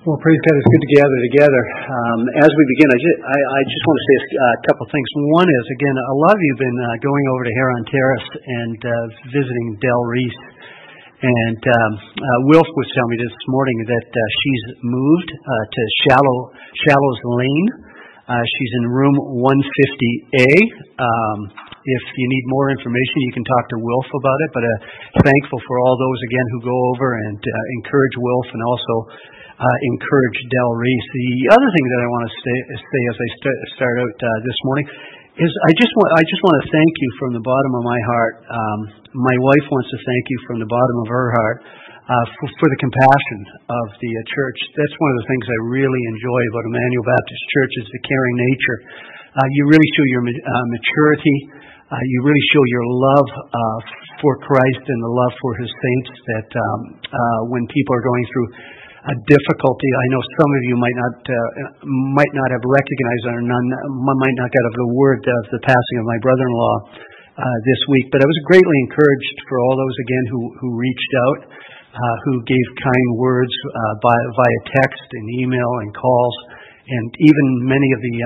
Well, praise God, it's good to gather together. As we begin, I just want to say a couple of things. One is, again, a lot of you have been going over to Heron Terrace and visiting Del Reese. And Wilf was telling me this morning that she's moved to Shallows Lane. She's in room 150A. If you need more information, you can talk to Wilf about it. But thankful for all those, again, who go over and encourage Wilf and also encourage Del Reese. The other thing that I want to say as I start out this morning is I just want to thank you from the bottom of my heart. My wife wants to thank you from the bottom of her heart for the compassion of the church. That's one of the things I really enjoy about Emmanuel Baptist Church is the caring nature. You really show your maturity. You really show your love for Christ and the love for His saints. That when people are going through a difficulty, I know some of you might not have recognized or might not get the word of the passing of my brother-in-law this week. But I was greatly encouraged for all those again who reached out, who gave kind words via text and email and calls, and even many of the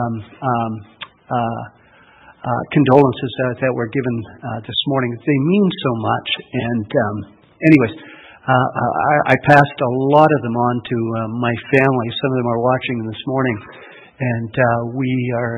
condolences that were given this morning. They mean so much. And anyways. I passed a lot of them on to my family. Some of them are watching this morning, and we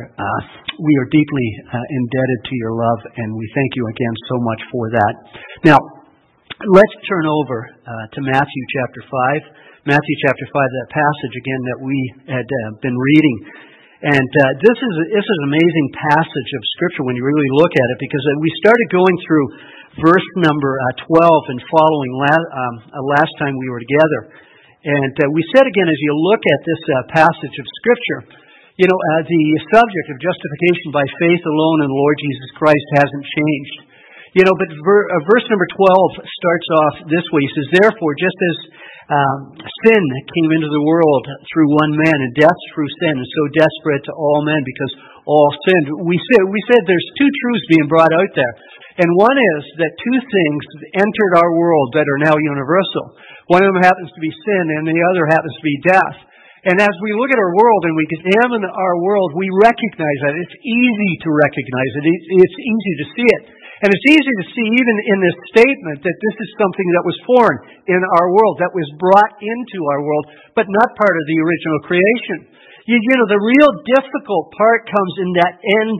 are deeply indebted to your love, and we thank you again so much for that. Now, let's turn over to Matthew chapter 5. Matthew chapter 5, that passage again that we had been reading. And this is an amazing passage of Scripture when you really look at it, because we started going through verse number 12 and following last time we were together. And we said again, as you look at this passage of Scripture, the subject of justification by faith alone in the Lord Jesus Christ hasn't changed. But verse number 12 starts off this way. He says, "Therefore, just as sin came into the world through one man, and death through sin, and so death spread to all men because all sinned." We said there's two truths being brought out there. And one is that two things entered our world that are now universal. One of them happens to be sin, and the other happens to be death. And as we look at our world and we examine our world, we recognize that. It's easy to recognize it. It's easy to see it. And it's easy to see even in this statement that this is something that was foreign in our world, that was brought into our world, but not part of the original creation. The real difficult part comes in that end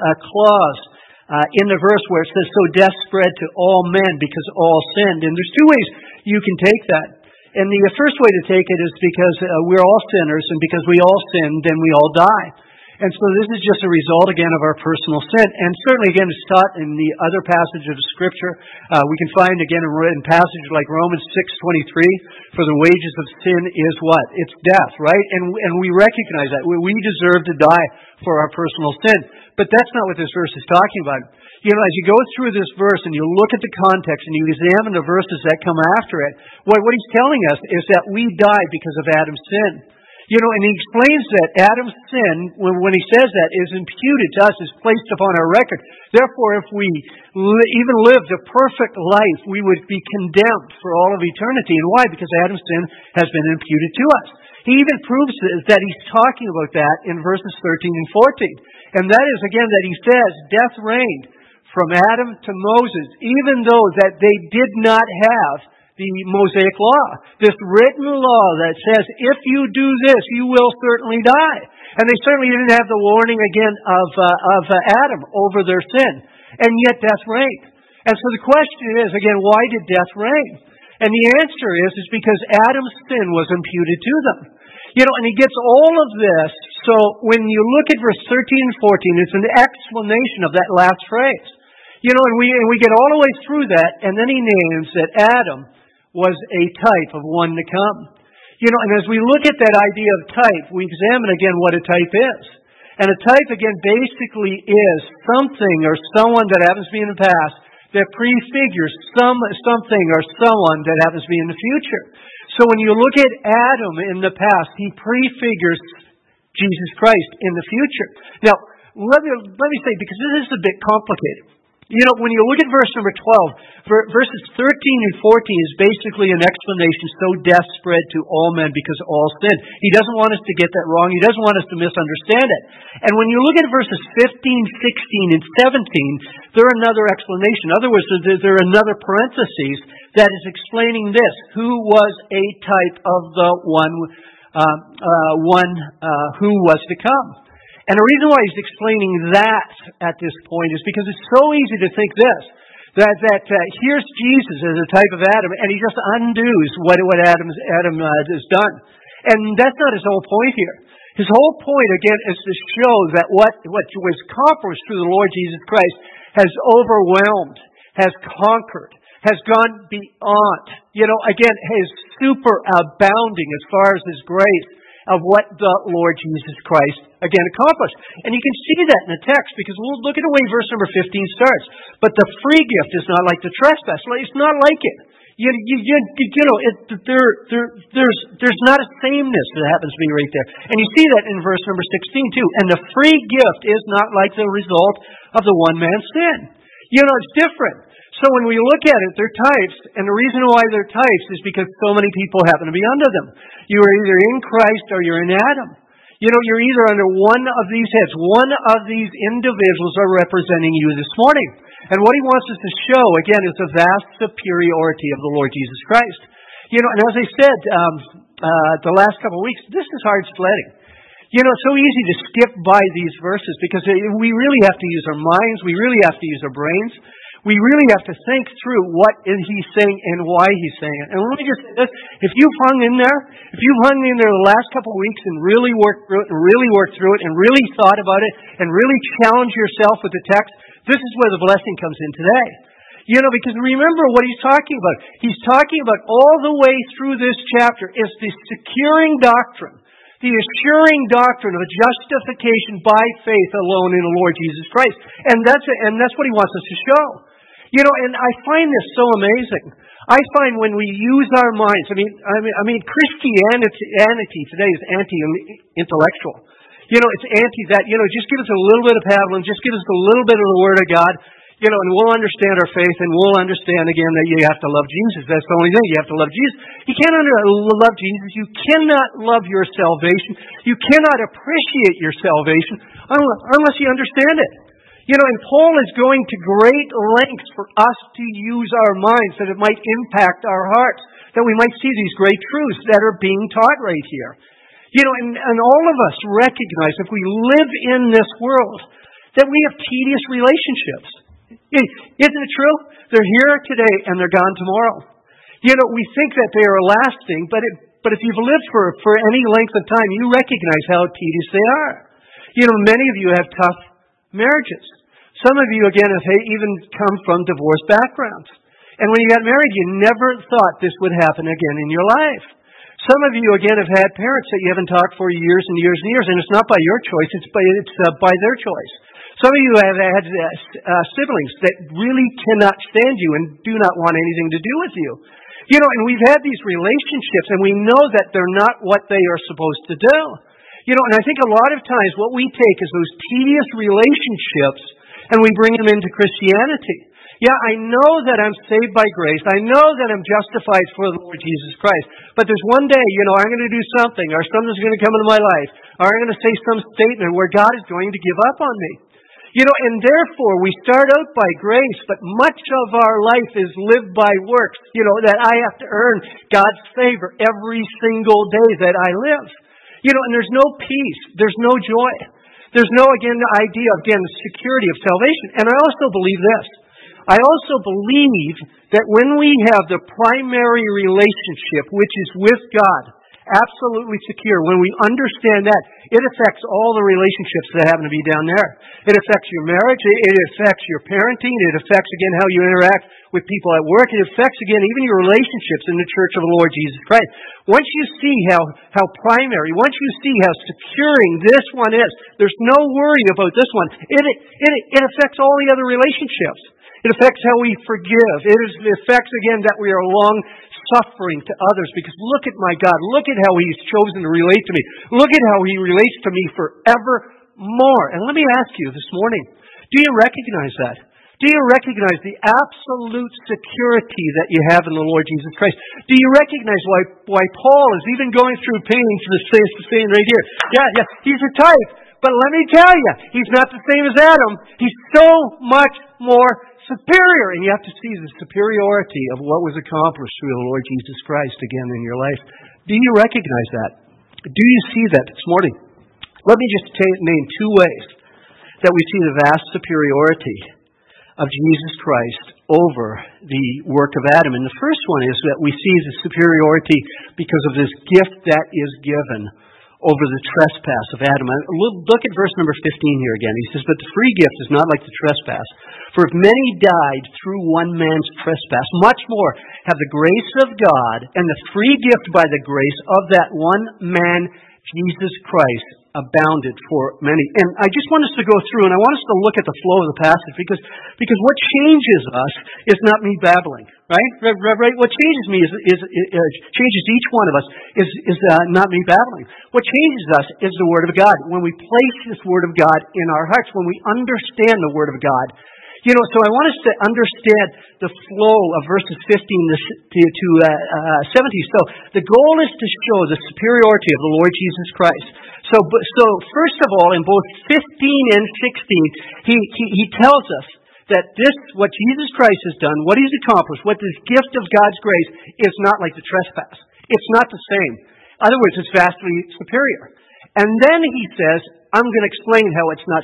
clause in the verse where it says, "So death spread to all men because all sinned." And there's two ways you can take that. And the first way to take it is because we're all sinners, and because we all sin, then we all die. And so this is just a result, again, of our personal sin. And certainly, again, it's taught in the other passages of Scripture. We can find, again, in passages like Romans 6:23, "For the wages of sin is" what? It's death, right? And we recognize that. We deserve to die for our personal sin. But that's not what this verse is talking about. As you go through this verse and you look at the context and you examine the verses that come after it, what he's telling us is that we die because of Adam's sin. And he explains that Adam's sin, when he says that, is imputed to us, is placed upon our record. Therefore, if we even lived a perfect life, we would be condemned for all of eternity. And why? Because Adam's sin has been imputed to us. He even proves that he's talking about that in verses 13 and 14. And that is, again, that he says, death reigned from Adam to Moses, even though that they did not have the Mosaic law, this written law that says, if you do this, you will certainly die. And they certainly didn't have the warning again of Adam over their sin. And yet death reigned. And so the question is, again, why did death reign? And the answer is because Adam's sin was imputed to them. And he gets all of this. So when you look at verse 13 and 14, it's an explanation of that last phrase. And we get all the way through that, and then he names that Adam was a type of one to come. And as we look at that idea of type, we examine again what a type is. And a type, again, basically is something or someone that happens to be in the past that prefigures something or someone that happens to be in the future. So when you look at Adam in the past, he prefigures Jesus Christ in the future. Now, let me say, because this is a bit complicated. When you look at verse number 12, verses 13 and 14 is basically an explanation. So death spread to all men because all sinned. He doesn't want us to get that wrong. He doesn't want us to misunderstand it. And when you look at verses 15, 16, and 17, they're another explanation. In other words, they're another parenthesis that is explaining this. Who was a type of the one who was to come. And the reason why he's explaining that at this point is because it's so easy to think this, that here's Jesus as a type of Adam, and he just undoes what Adam has done. And that's not his whole point here. His whole point, again, is to show that what was accomplished through the Lord Jesus Christ has overwhelmed, has conquered, has gone beyond, again, his super abounding as far as his grace of what the Lord Jesus Christ, again, accomplished. And you can see that in the text, because we'll look at the way verse number 15 starts. But the free gift is not like the trespass. It's not like it. There's not a sameness that happens to be right there. And you see that in verse number 16 too. And the free gift is not like the result of the one man's sin. It's different. So when we look at it, they're types, and the reason why they're types is because so many people happen to be under them. You are either in Christ or you're in Adam. You're either under one of these heads. One of these individuals are representing you this morning. And what he wants us to show, again, is the vast superiority of the Lord Jesus Christ. And as I said the last couple of weeks, this is hard sledding. It's so easy to skip by these verses because we really have to use our minds. We really have to use our brains. We really have to think through what is he saying and why he's saying it. And let me just say this. If you've hung in there the last couple of weeks and really worked through it and really thought about it and really challenged yourself with the text, this is where the blessing comes in today. Because remember what he's talking about. He's talking about all the way through this chapter is the securing doctrine, the assuring doctrine of a justification by faith alone in the Lord Jesus Christ. And that's what he wants us to show. And I find this so amazing. I find when we use our minds, Christianity today is anti-intellectual. It's anti that, just give us a little bit of paddling, just give us a little bit of the Word of God, and we'll understand our faith, and we'll understand again that you have to love Jesus. That's the only thing. You have to love Jesus. You can't love Jesus. You cannot love your salvation. You cannot appreciate your salvation unless you understand it. And Paul is going to great lengths for us to use our minds that it might impact our hearts, that we might see these great truths that are being taught right here. And all of us recognize if we live in this world that we have tedious relationships. Isn't it true? They're here today and they're gone tomorrow. We think that they are lasting, but if you've lived for any length of time, you recognize how tedious they are. Many of you have tough marriages. Some of you, again, have even come from divorced backgrounds. And when you got married, you never thought this would happen again in your life. Some of you, again, have had parents that you haven't talked for years and years and years, and it's not by your choice, it's by their choice. Some of you have had siblings that really cannot stand you and do not want anything to do with you. And we've had these relationships, and we know that they're not what they are supposed to do. And I think a lot of times what we take is those tedious relationships, and we bring them into Christianity. Yeah, I know that I'm saved by grace. I know that I'm justified for the Lord Jesus Christ. But there's one day, I'm going to do something, or something's going to come into my life, or I'm going to say some statement where God is going to give up on me. And therefore we start out by grace, but much of our life is lived by works, that I have to earn God's favor every single day that I live. And there's no peace. There's no joy. There's no, idea of, security of salvation. And I also believe this. I also believe that when we have the primary relationship, which is with God, absolutely secure, when we understand that, it affects all the relationships that happen to be down there. It affects your marriage. It affects your parenting. It affects, again, how you interact with people at work. It affects, again, even your relationships in the church of the Lord Jesus Christ. Once you see how primary, once you see how securing this one is, there's no worry about this one. It affects all the other relationships. It affects how we forgive. It affects, again, that we are long-suffering to others. Because look at my God. Look at how He's chosen to relate to me. Look at how He relates to me forevermore. And let me ask you this morning, do you recognize that? Do you recognize the absolute security that you have in the Lord Jesus Christ? Do you recognize why Paul is even going through pain for the saying right here? Yeah, he's a type. But let me tell you, he's not the same as Adam. He's so much more superior. And you have to see the superiority of what was accomplished through the Lord Jesus Christ again in your life. Do you recognize that? Do you see that this morning? Let me just name two ways that we see the vast superiority of Jesus Christ over the work of Adam. And the first one is that we see the superiority because of this gift that is given over the trespass of Adam. Look at verse number 15 here again. He says, "But the free gift is not like the trespass. For if many died through one man's trespass, much more have the grace of God and the free gift by the grace of that one man, Jesus Christ, abounded for many." And I just want us to go through, and I want us to look at the flow of the passage, because what changes us is not me babbling, right? Right? What changes me changes each one of us is not me babbling. What changes us is the Word of God. When we place this Word of God in our hearts, when we understand the Word of God. So I want us to understand the flow of verses 15 to 17. So the goal is to show the superiority of the Lord Jesus Christ. So first of all, in both 15 and 16, he tells us that what Jesus Christ has done, what He's accomplished, what this gift of God's grace is not like the trespass. It's not the same. In other words, it's vastly superior. And then he says, I'm going to explain how it's not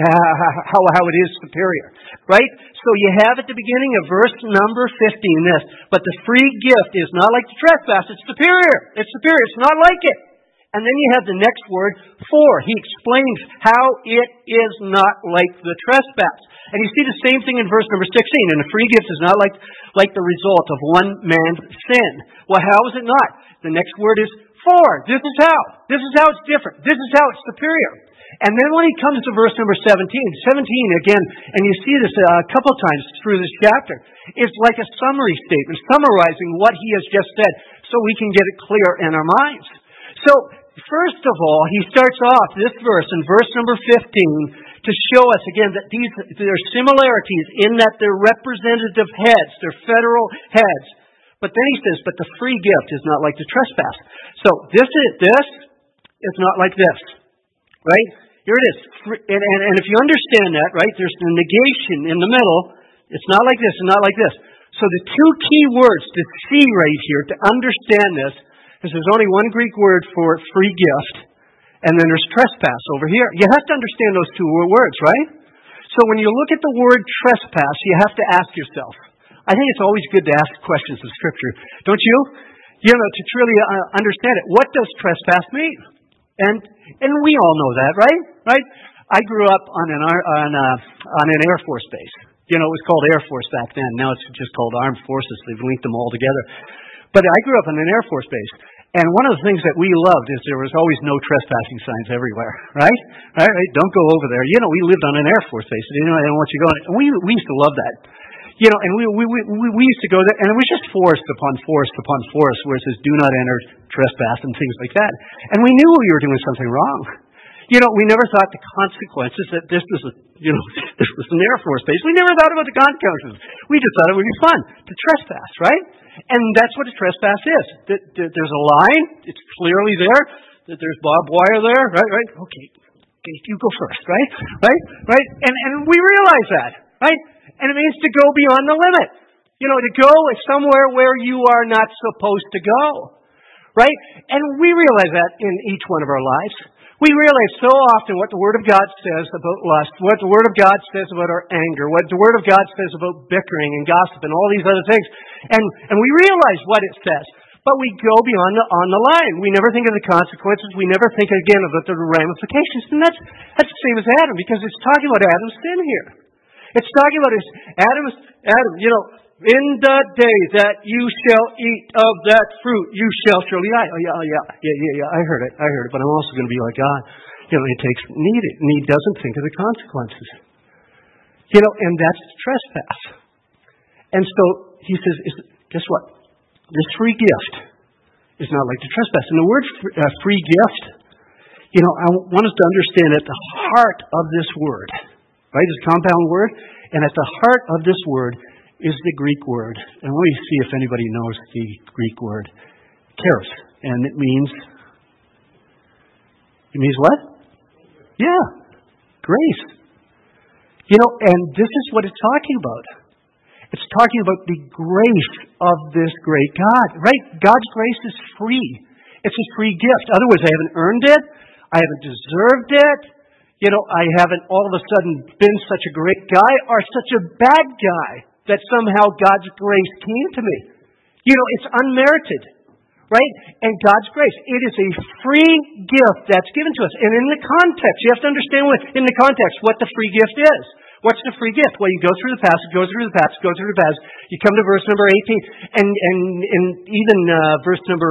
how it is superior, right? So you have at the beginning of verse number 15 this, but the free gift is not like the trespass. It's superior. It's superior. It's not like it. And then you have the next word, for. He explains how it is not like the trespass. And you see the same thing in verse number 16. And the free gift is not like the result of one man's sin. Well, how is it not? The next word is for. This is how. This is how it's different. This is how it's superior. And then when he comes to verse number 17 again, and you see this a couple times through this chapter, it's like a summary statement, summarizing what he has just said, so we can get it clear in our minds. So, first of all, he starts off this verse in verse number 15 to show us again that there are similarities in that they're representative heads, they're federal heads. But then he says, but the free gift is not like the trespass. So this is not like this, right? Here it is. And if you understand that, right, there's the negation in the middle. It's not like this and not like this. So the two key words to see right here, to understand this, is there's only one Greek word for free gift, and then there's trespass over here. You have to understand those two words, right? So when you look at the word trespass, you have to ask yourself. I think it's always good to ask questions of Scripture, don't you? To truly understand it. What does trespass mean? And we all know that, right? I grew up on an Air Force base. It was called Air Force back then. Now it's just called Armed Forces. They've linked them all together. But I grew up on an Air Force base. And one of the things that we loved is there was always no trespassing signs everywhere, right? Don't go over there. We lived on an Air Force base. They don't want you going. And we used to love that. And we used to go there, and it was just forest upon forest upon forest where it says, do not enter, trespass, and things like that. And we knew we were doing something wrong. We never thought the consequences that this was an Air Force base. We never thought about the consequences. We just thought it would be fun to trespass, right? And that's what a trespass is. There's a line. It's clearly there. There's barbed wire there, right? Okay, you go first, right? And we realize that, right? And it means to go beyond the limit. To go somewhere where you are not supposed to go. Right? And we realize that in each one of our lives. We realize so often what the Word of God says about lust, what the Word of God says about our anger, what the Word of God says about bickering and gossip and all these other things. And we realize what it says. But we go beyond on the line. We never think of the consequences. We never think again about the ramifications. And that's the same as Adam, because it's talking about Adam's sin here. It's talking about Adam, in the day that you shall eat of that fruit, you shall surely die. Oh, yeah, I heard it, but I'm also going to be like God. He need it, and he doesn't think of the consequences. And that's trespass. And so he says, guess what? This free gift is not like the trespass. And the word free gift, I want us to understand at the heart of this word, right? It's a compound word. And at the heart of this word is the Greek word. And let me see if anybody knows the Greek word. Charis. And it means what? Yeah. Grace. And this is what it's talking about. It's talking about the grace of this great God, right? God's grace is free. It's a free gift. Otherwise, I haven't earned it. I haven't deserved it. I haven't all of a sudden been such a great guy or such a bad guy that somehow God's grace came to me. It's unmerited, right? And God's grace, it is a free gift that's given to us. And in the context, you have to understand what the free gift is. What's the free gift? Well, you go through the passage, go through the passage, go through the passage. You come to verse number 18, and even verse number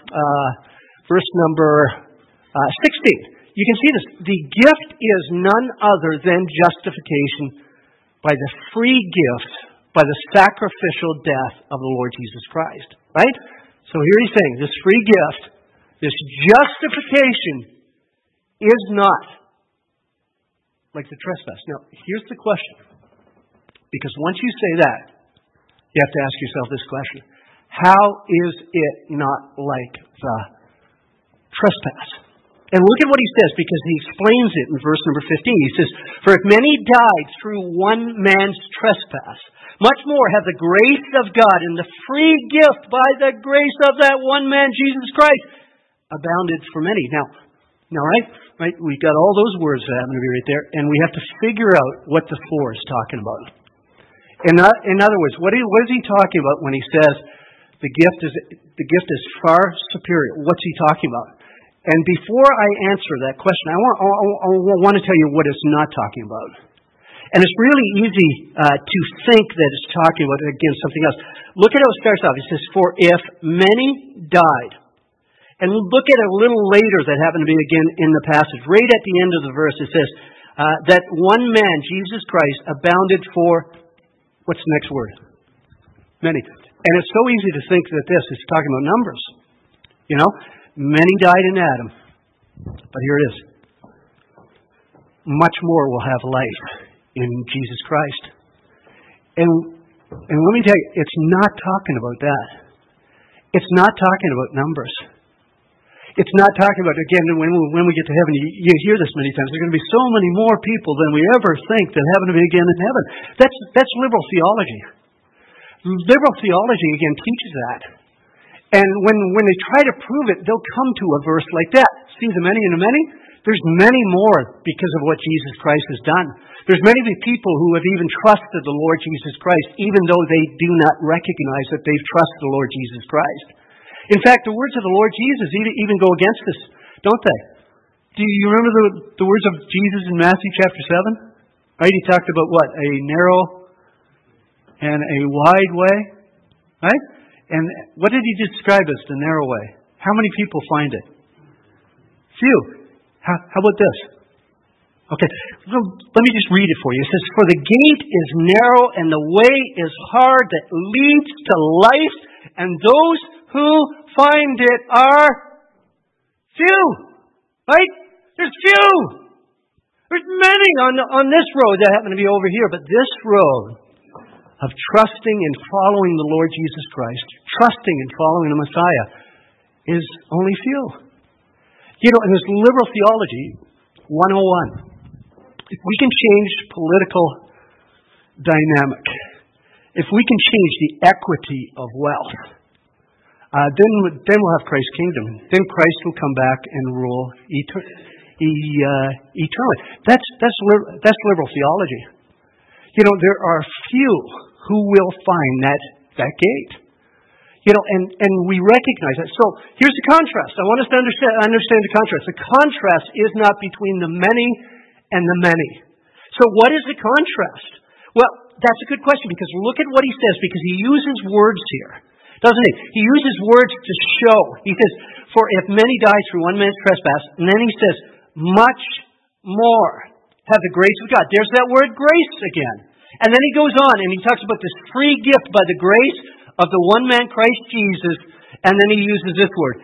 16. You can see this. The gift is none other than justification by the free gift, by the sacrificial death of the Lord Jesus Christ. Right? So here he's saying, this free gift, this justification is not like the trespass. Now, here's the question. Because once you say that, you have to ask yourself this question. How is it not like the trespass? And look at what he says, because he explains it in verse number 15. He says, "For if many died through one man's trespass, much more have the grace of God and the free gift by the grace of that one man, Jesus Christ, abounded for many." Now, right? We've got all those words that happen to be right there, and we have to figure out what the for is talking about. In other words, what is he talking about when he says the gift is far superior? What's he talking about? And before I answer that question, I want to tell you what it's not talking about. And it's really easy to think that it's talking about, again, something else. Look at how it starts off. It says, "For if many died." And look at it a little later that happened to be again in the passage. Right at the end of the verse, it says, that one man, Jesus Christ, abounded for, what's the next word? Many. And it's so easy to think that this is talking about numbers. Many died in Adam. But here it is. Much more will have life in Jesus Christ. And let me tell you, it's not talking about that. It's not talking about numbers. It's not talking about, again, when we get to heaven, you hear this many times, there's going to be so many more people than we ever think that happen to be again in heaven. That's liberal theology. Liberal theology, again, teaches that. And when they try to prove it, they'll come to a verse like that. See the many and the many? There's many more because of what Jesus Christ has done. There's many people who have even trusted the Lord Jesus Christ, even though they do not recognize that they've trusted the Lord Jesus Christ. In fact, the words of the Lord Jesus even go against this, don't they? Do you remember the words of Jesus in Matthew chapter 7? Right? He talked about what? A narrow and a wide way. Right? And what did he describe as the narrow way? How many people find it? Few. How about this? Okay, let me just read it for you. It says, "For the gate is narrow and the way is hard that leads to life, and those who find it are few." Right? There's few. There's many on this road that happen to be over here, but this road of trusting and following the Lord Jesus Christ, trusting and following the Messiah, is only few. In this liberal theology 101, if we can change political dynamic, if we can change the equity of wealth, then we'll have Christ's kingdom. Then Christ will come back and rule eternally. That's liberal theology. There are few who will find that gate. And we recognize that. So here's the contrast. I want us to understand the contrast. The contrast is not between the many and the many. So what is the contrast? Well, that's a good question, because look at what he says, because he uses words here, doesn't he? He uses words to show. He says, "For if many die through one man's trespass," and then he says, "much more have the grace of God." There's that word grace again. And then he goes on and he talks about this free gift by the grace of the one man, Christ Jesus, and then he uses this word,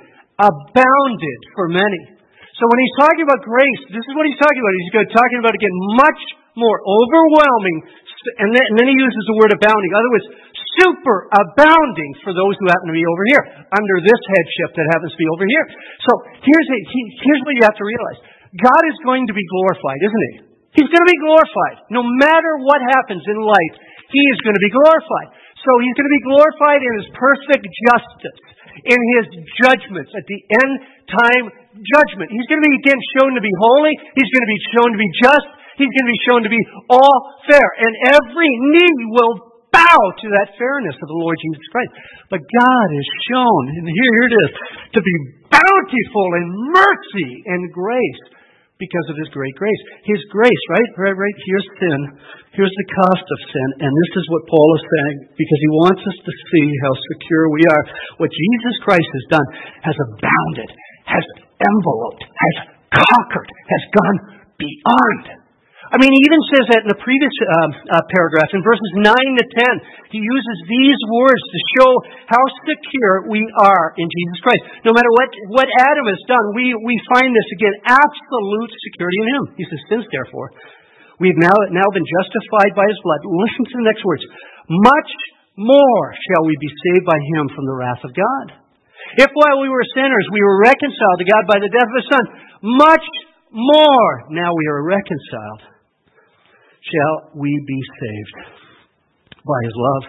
abounded for many. So when he's talking about grace, this is what he's talking about. He's talking about, again, much more, overwhelming, and then he uses the word abounding. In other words, super abounding for those who happen to be over here, under this headship that happens to be over here. So here's what you have to realize. God is going to be glorified, isn't he? He's going to be glorified. No matter what happens in life, he is going to be glorified. So he's going to be glorified in his perfect justice, in his judgments, at the end time judgment. He's going to be again shown to be holy. He's going to be shown to be just. He's going to be shown to be all fair. And every knee will bow to that fairness of the Lord Jesus Christ. But God is shown, and here it is, to be bountiful in mercy and grace because of his great grace. His grace, right? Here's sin. Here's the cost of sin. And this is what Paul is saying, because he wants us to see how secure we are. What Jesus Christ has done has abounded, has enveloped, has conquered, has gone beyond. I mean, he even says that in the previous paragraph, in verses 9 to 10, he uses these words to show how secure we are in Jesus Christ. No matter what Adam has done, we find this again, absolute security in him. He says, since therefore, we've now been justified by his blood. Listen to the next words. Much more shall we be saved by him from the wrath of God. If while we were sinners, we were reconciled to God by the death of his Son, much more now we are reconciled, shall we be saved by his love.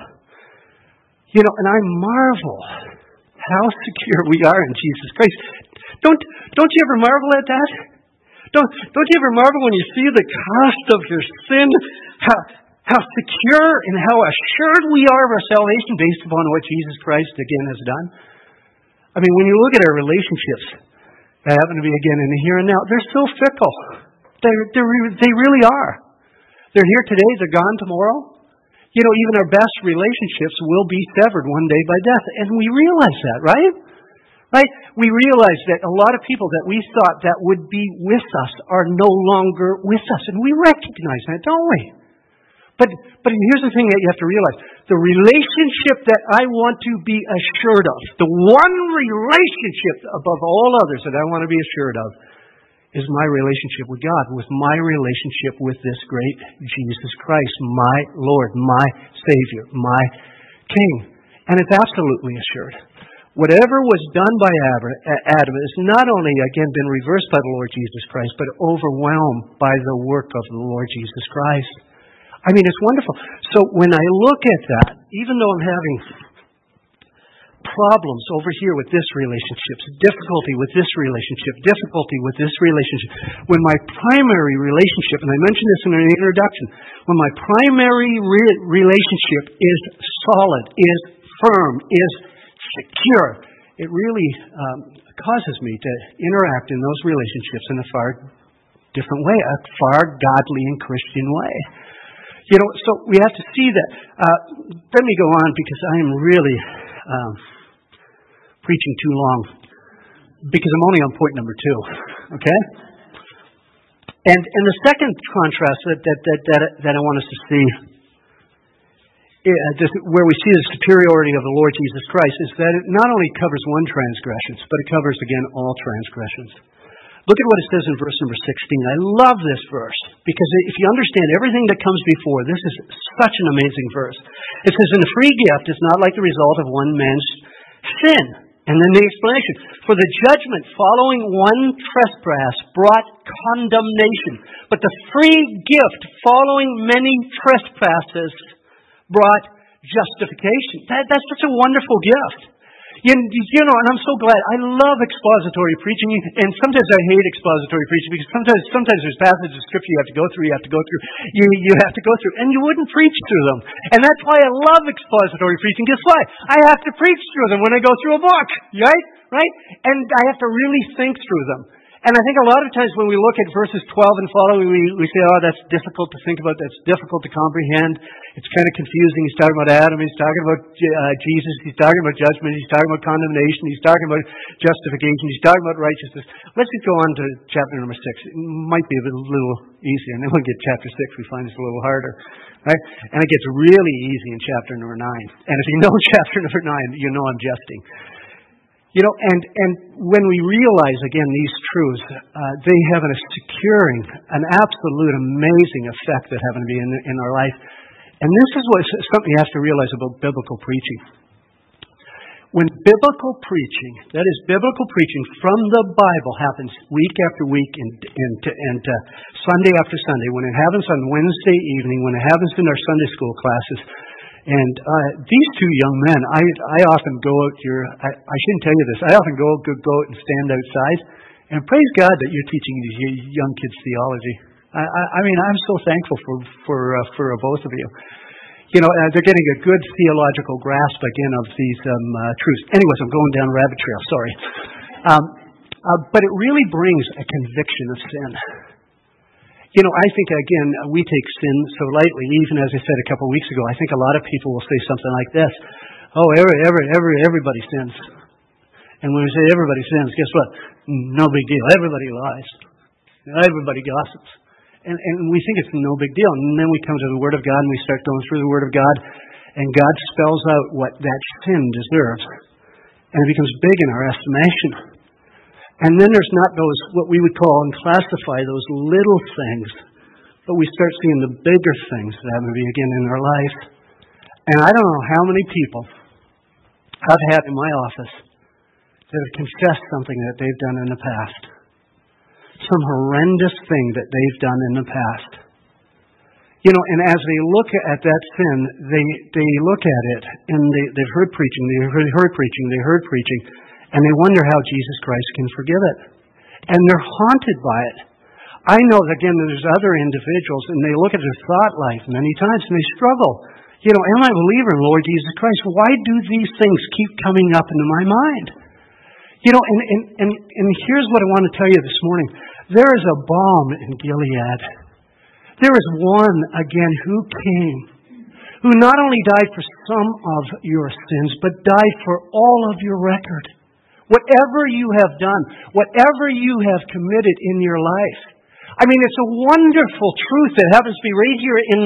You know, and I marvel how secure we are in Jesus Christ. Don't you ever marvel at that? Don't you ever marvel when you see the cost of your sin, how secure and how assured we are of our salvation based upon what Jesus Christ again has done? I mean, when you look at our relationships that happen to be again in the here and now, they're so fickle. They really are. They're here today, they're gone tomorrow. You know, even our best relationships will be severed one day by death. And we realize that, right? Right? We realize that a lot of people that we thought that would be with us are no longer with us. And we recognize that, don't we? But here's the thing that you have to realize. The relationship that I want to be assured of, the one relationship above all others that I want to be assured of, is my relationship with God, with my relationship with this great Jesus Christ, my Lord, my Savior, my King. And it's absolutely assured. Whatever was done by Adam has not only, again, been reversed by the Lord Jesus Christ, but overwhelmed by the work of the Lord Jesus Christ. I mean, it's wonderful. So when I look at that, even though I'm having problems over here with this relationship, difficulty with this relationship, difficulty with this relationship, when my primary relationship, and I mentioned this in an introduction, when my primary relationship is solid, is firm, is secure, it really causes me to interact in those relationships in a far different way, a far godly and Christian way. You know, so we have to see that. Let me go on because I am really preaching too long, because I'm only on point number 2. Okay? And the second contrast that I want us to see, where we see the superiority of the Lord Jesus Christ, is that it not only covers one transgression, but it covers, again, all transgressions. Look at what it says in verse number 16. I love this verse, because if you understand everything that comes before, this is such an amazing verse. It says, "And the free gift is not like the result of one man's sin." And then the explanation. "For the judgment following one trespass brought condemnation, but the free gift following many trespasses brought justification." That's such a wonderful gift. You know, and I'm so glad. I love expository preaching, and sometimes I hate expository preaching because sometimes there's passages of Scripture you have to go through, you have to go through, and you wouldn't preach through them. And that's why I love expository preaching. Guess why? I have to preach through them when I go through a book, right? And I have to really think through them. And I think a lot of times when we look at verses 12 and following, we say, oh, that's difficult to think about, that's difficult to comprehend. It's kind of confusing. He's talking about Adam, he's talking about Jesus, he's talking about judgment, he's talking about condemnation, he's talking about justification, he's talking about righteousness. Let's just go on to chapter number 6. It might be a little easier, and then when we get chapter 6, we find it's a little harder. Right? And it gets really easy in chapter number 9. And if you know chapter number 9, you know I'm jesting. You know, and when we realize, again, these truths, they have a curing, an absolute amazing effect that happened to be in our life. And this is something you have to realize about biblical preaching. When biblical preaching, that is biblical preaching from the Bible, happens week after week and Sunday after Sunday, when it happens on Wednesday evening, when it happens in our Sunday school classes, and these two young men, I often go out here, I shouldn't tell you this, I often go out and stand outside, and praise God that you're teaching these young kids theology. I mean, I'm so thankful for both of you. You know, they're getting a good theological grasp again of these truths. Anyways, I'm going down a rabbit trail, sorry. But it really brings a conviction of sin. You know, I think, again, we take sin so lightly, even as I said a couple of weeks ago. I think a lot of people will say something like this: oh, everybody sins. And when we say everybody sins, guess what? No big deal. Everybody lies. Everybody gossips. And we think it's no big deal. And then we come to the Word of God and we start going through the Word of God, and God spells out what that sin deserves. And it becomes big in our estimation. And then there's not those, what we would call and classify those little things, but we start seeing the bigger things that happen to be again in our life. And I don't know how many people I've had in my office that have confessed something that they've done in the past. Some horrendous thing that they've done in the past. You know, and as they look at that sin, they look at it, and they've heard preaching, they heard preaching, and they wonder how Jesus Christ can forgive it. And they're haunted by it. I know, again, there's other individuals, and they look at their thought life many times, and they struggle. You know, am I a believer in Lord Jesus Christ? Why do these things keep coming up into my mind? You know, and here's what I want to tell you this morning. There is a balm in Gilead. There is one, again, who came, who not only died for some of your sins, but died for all of your record. Whatever you have done, whatever you have committed in your life. I mean, it's a wonderful truth that happens to be right here in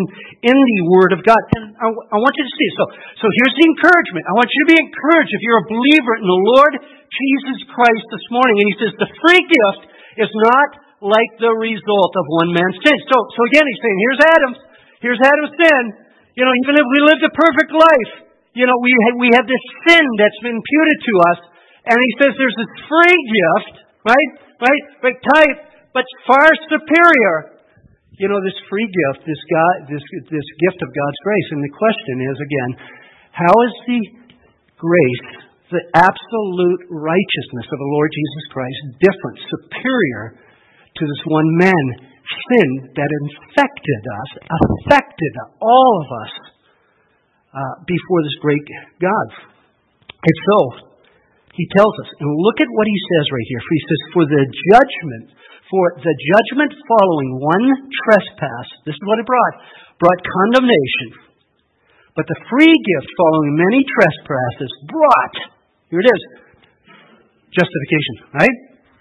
the Word of God. And I want you to see. So here's the encouragement. I want you to be encouraged if you're a believer in the Lord Jesus Christ this morning. And he says the free gift is not like the result of one man's sin. So again, he's saying, here's Adam's sin. You know, even if we lived a perfect life, you know, we have this sin that's been imputed to us. And he says there's this free gift, right type, but far superior. You know, this free gift, this gift of God's grace. And the question is, again, how is the grace, the absolute righteousness of the Lord Jesus Christ, different, superior to this one man sin that affected all of us before this great God? And so, he tells us, and look at what he says right here. He says, for the judgment following one trespass, this is what it brought condemnation. But the free gift following many trespasses brought, here it is, justification, right?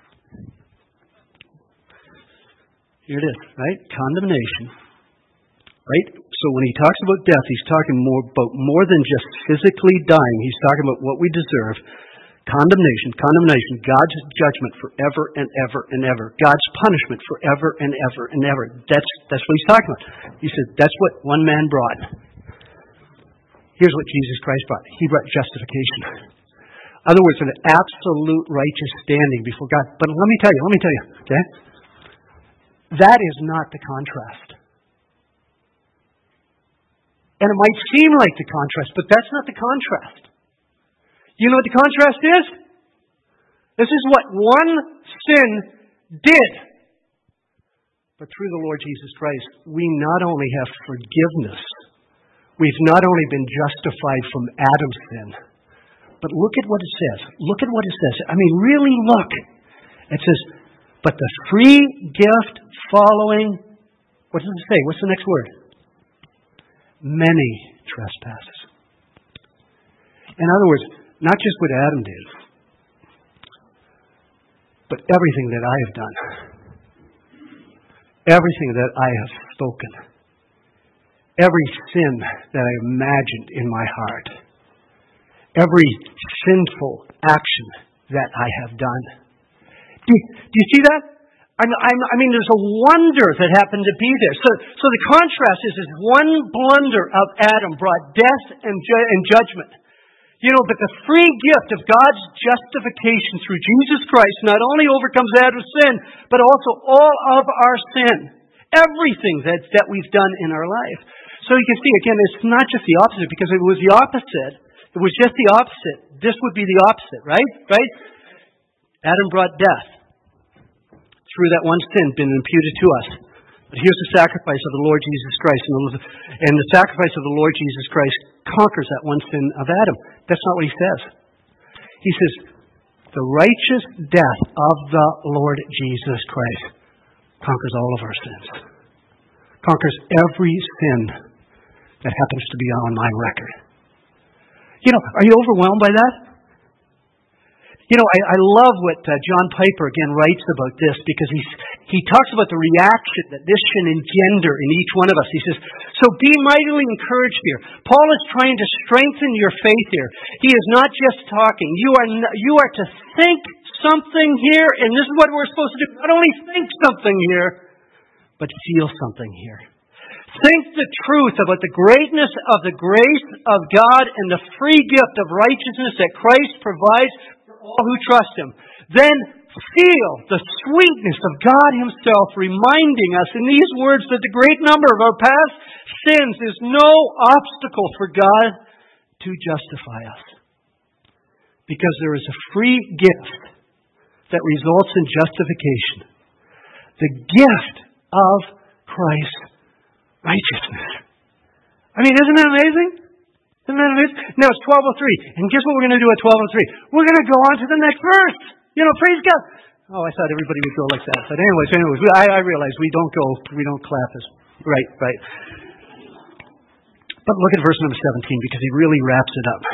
Here it is, right? Condemnation. Right? So when he talks about death, he's talking about more than just physically dying. He's talking about what we deserve. Condemnation, God's judgment forever and ever and ever. God's punishment forever and ever and ever. That's what he's talking about. He said that's what one man brought. Here's what Jesus Christ brought. He brought justification. In other words, an absolute righteous standing before God. But let me tell you, okay? That is not the contrast. And it might seem like the contrast, but that's not the contrast. You know what the contrast is? This is what one sin did. But through the Lord Jesus Christ, we not only have forgiveness, we've not only been justified from Adam's sin, but look at what it says. Look at what it says. I mean, really look. It says, but the free gift following, what does it say? What's the next word? Many trespasses. In other words, not just what Adam did, but everything that I have done, everything that I have spoken, every sin that I imagined in my heart, every sinful action that I have done. Do you see that? I mean, there's a wonder that happened to be there. So the contrast is one blunder of Adam brought death and judgment. But the free gift of God's justification through Jesus Christ not only overcomes Adam's sin, but also all of our sin. Everything that we've done in our life. So you can see, again, it's not just the opposite, because if it was the opposite, it was just the opposite. This would be the opposite, right? Right? Adam brought death. Through that one sin been imputed to us. But here's the sacrifice of the Lord Jesus Christ. And the sacrifice of the Lord Jesus Christ conquers that one sin of Adam. That's not what he says. He says, the righteous death of the Lord Jesus Christ conquers all of our sins. Conquers every sin that happens to be on my record. Are you overwhelmed by that? I love what John Piper again writes about this, because he talks about the reaction that this should engender in each one of us. He says, so be mightily encouraged here. Paul is trying to strengthen your faith here. He is not just talking. You are to think something here, and this is what we're supposed to do. Not only think something here, but feel something here. Think the truth about the greatness of the grace of God and the free gift of righteousness that Christ provides all who trust Him. Then feel the sweetness of God Himself reminding us in these words that the great number of our past sins is no obstacle for God to justify us. Because there is a free gift that results in justification. The gift of Christ's righteousness. I mean, isn't that amazing? Isn't that amazing? Now it's 12:03, and guess what we're going to do at 12:03? We're going to go on to the next verse. Praise God. Oh, I thought everybody would go like that. But anyways, I realize we don't clap as right. But look at verse number 17, because he really wraps it up.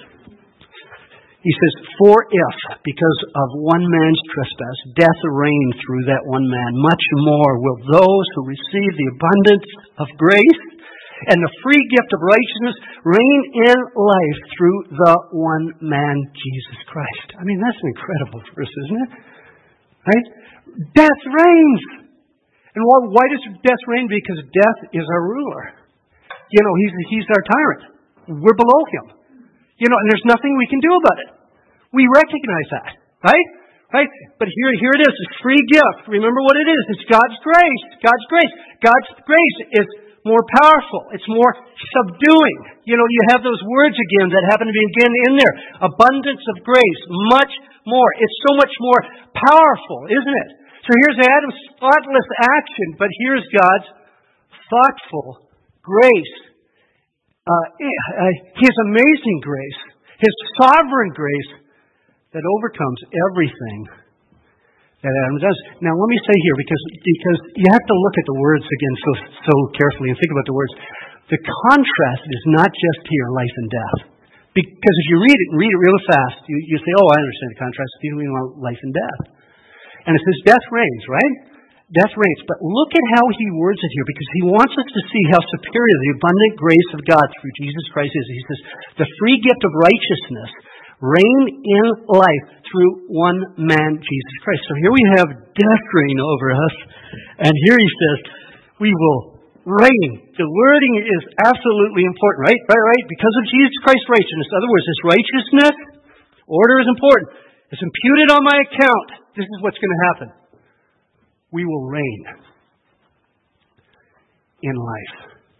He says, for if, because of one man's trespass, death reigned through that one man, much more will those who receive the abundance of grace and the free gift of righteousness reign in life through the one man, Jesus Christ. I mean, that's an incredible verse, isn't it? Right? Death reigns. And why does death reign? Because death is our ruler. He's our tyrant. We're below him. And there's nothing we can do about it. We recognize that, right? Right? But here it is. It's free gift. Remember what it is. It's God's grace. God's grace. God's grace is more powerful. It's more subduing. You have those words again that happen to be again in there. Abundance of grace. Much more. It's so much more powerful, isn't it? So here's Adam's thoughtless action, but here's God's thoughtful grace. His amazing grace. His sovereign grace that overcomes everything that Adam does. Now, let me say here, because you have to look at the words again so carefully and think about the words. The contrast is not just here, life and death. Because if you read it real fast, you say, oh, I understand the contrast. You mean life and death. And it says death reigns, right? Death reigns. But look at how he words it here, because he wants us to see how superior the abundant grace of God through Jesus Christ is. He says, the free gift of righteousness reign in life through one man, Jesus Christ. So here we have death reign over us, and here he says, we will reign. The wording is absolutely important, right? Right? Because of Jesus Christ's righteousness. In other words, this righteousness, order is important. It's imputed on my account. This is what's going to happen. We will reign in life.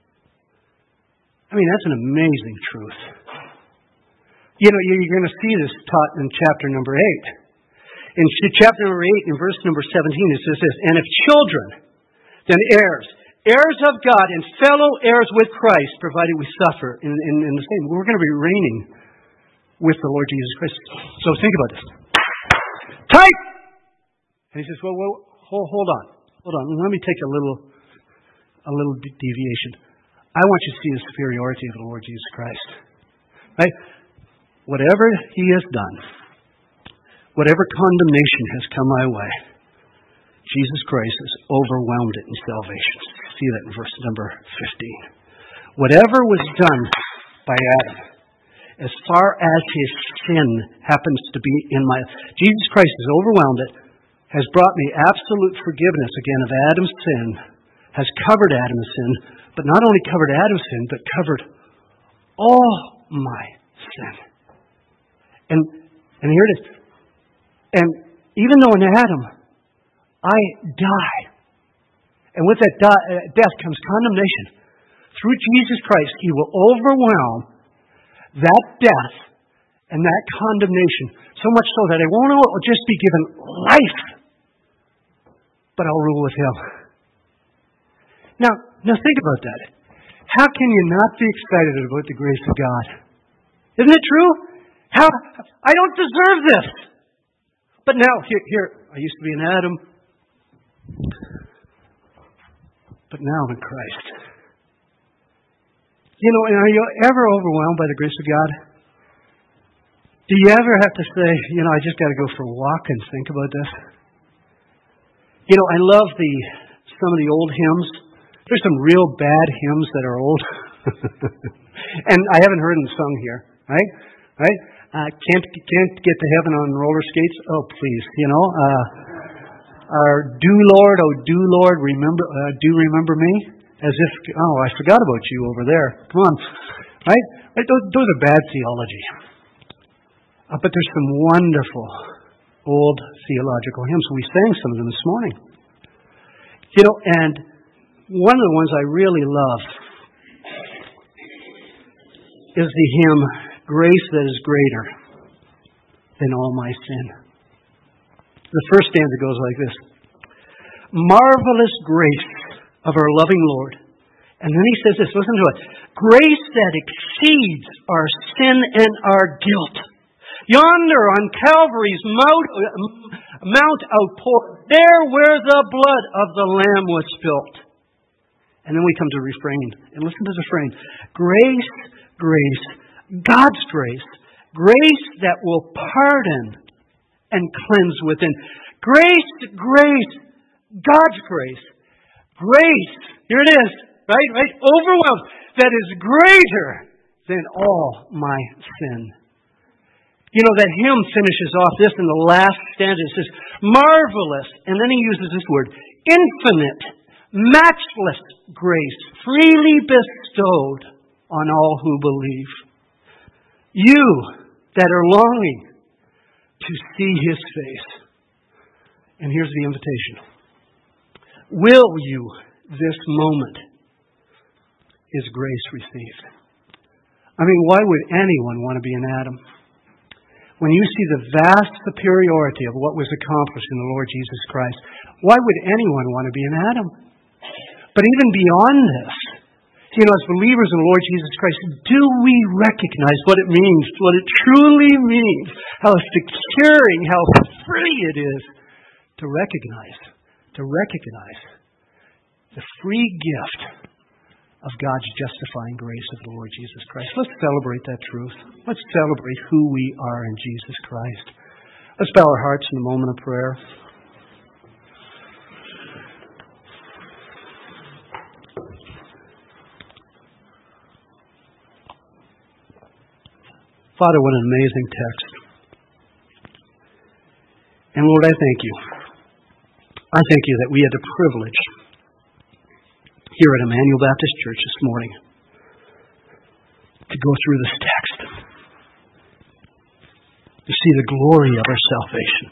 I mean, that's an amazing truth. You're going to see this taught in chapter number 8. In chapter number 8, in verse number 17, it says this, and if children, then heirs of God and fellow heirs with Christ, provided we suffer in the same. We're going to be reigning with the Lord Jesus Christ. So think about this. Type! And he says, well, hold on. Let me take a little deviation. I want you to see the superiority of the Lord Jesus Christ. Right? Whatever he has done, whatever condemnation has come my way, Jesus Christ has overwhelmed it in salvation. See that in verse number 15. Whatever was done by Adam, as far as his sin happens to be in my... Jesus Christ has overwhelmed it has brought me absolute forgiveness again of Adam's sin, has covered Adam's sin, but not only covered Adam's sin, but covered all my sin. And here it is. And even though in Adam I die, and with that death comes condemnation, through Jesus Christ He will overwhelm that death and that condemnation, so much so that I won't just be given life, but I'll rule with Him. Now think about that. How can you not be excited about the grace of God? Isn't it true? I don't deserve this. But now, here, I used to be an Adam, but now I'm in Christ. And are you ever overwhelmed by the grace of God? Do you ever have to say, I just got to go for a walk and think about this? I love some of the old hymns. There's some real bad hymns that are old. And I haven't heard them sung here, right? Can't get to heaven on roller skates? Oh, please, Or do Lord, remember me? As if, I forgot about you over there. Come on, right? Those are bad theology. But there's some wonderful old theological hymns. We sang some of them this morning. And one of the ones I really love is the hymn, Grace That Is Greater Than All My Sin. The first stanza goes like this. Marvelous grace of our loving Lord. And then he says this, listen to it. Grace that exceeds our sin and our guilt. Yonder on Calvary's mount outpoured, there where the blood of the Lamb was spilt. And then we come to refrain. And listen to the refrain. Grace, grace, God's grace. Grace that will pardon and cleanse within. Grace, grace, God's grace. Grace, here it is, right? Overwhelmed. That is greater than all my sin. That hymn finishes off this in the last stanza. It says, marvelous, and then he uses this word, infinite, matchless grace, freely bestowed on all who believe. You that are longing to see His face. And here's the invitation. Will you this moment His grace received? Why would anyone want to be an Adam? When you see the vast superiority of what was accomplished in the Lord Jesus Christ, why would anyone want to be an Adam? But even beyond this, as believers in the Lord Jesus Christ, do we recognize what it means, what it truly means, how securing, how free it is to recognize the free gift of God's justifying grace of the Lord Jesus Christ. Let's celebrate that truth. Let's celebrate who we are in Jesus Christ. Let's bow our hearts in a moment of prayer. Father, what an amazing text. And Lord, I thank you. I thank you that we had the privilege here at Emmanuel Baptist Church this morning to go through this text, to see the glory of our salvation,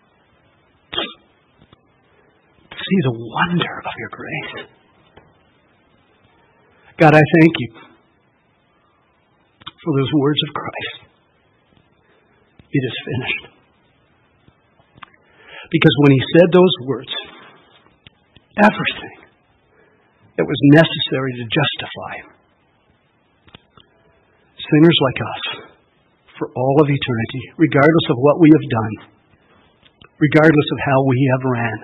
to see the wonder of your grace. God, I thank you for those words of Christ. It is finished. Because when He said those words, everything that was necessary to justify sinners like us for all of eternity, regardless of what we have done, regardless of how we have ran,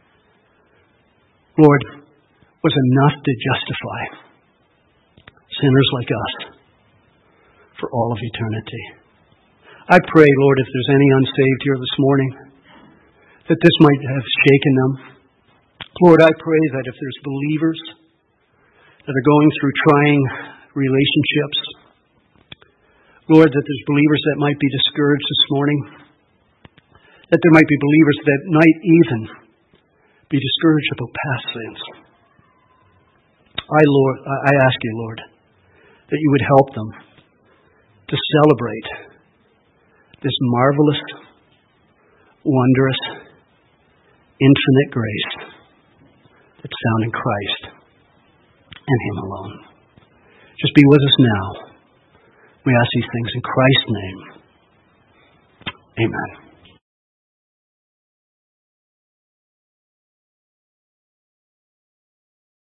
Lord, was enough to justify sinners like us for all of eternity. I pray, Lord, if there's any unsaved here this morning, that this might have shaken them. Lord, I pray that if there's believers that are going through trying relationships, Lord, that there's believers that might be discouraged this morning, that there might be believers that might even be discouraged about past sins. I ask you, Lord, that you would help them to celebrate this marvelous, wondrous, infinite grace that's found in Christ and Him alone. Just be with us now. We ask these things in Christ's name. Amen.